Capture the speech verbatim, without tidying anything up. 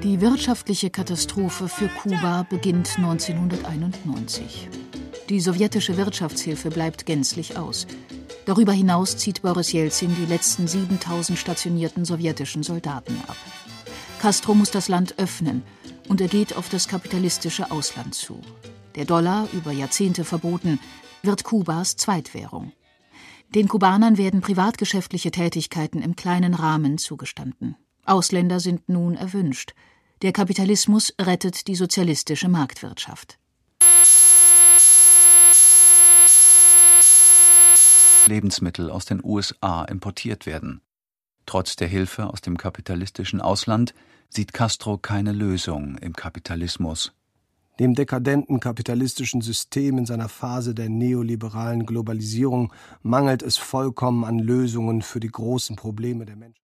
Die wirtschaftliche Katastrophe für Kuba beginnt neunzehnhunderteinundneunzig. Die sowjetische Wirtschaftshilfe bleibt gänzlich aus. Darüber hinaus zieht Boris Jelzin die letzten siebentausend stationierten sowjetischen Soldaten ab. Castro muss das Land öffnen und er geht auf das kapitalistische Ausland zu. Der Dollar, über Jahrzehnte verboten, wird Kubas Zweitwährung. Den Kubanern werden privatgeschäftliche Tätigkeiten im kleinen Rahmen zugestanden. Ausländer sind nun erwünscht. Der Kapitalismus rettet die sozialistische Marktwirtschaft. Lebensmittel aus den U S A importiert werden. Trotz der Hilfe aus dem kapitalistischen Ausland sieht Castro keine Lösung im Kapitalismus. Dem dekadenten kapitalistischen System in seiner Phase der neoliberalen Globalisierung mangelt es vollkommen an Lösungen für die großen Probleme der Menschen.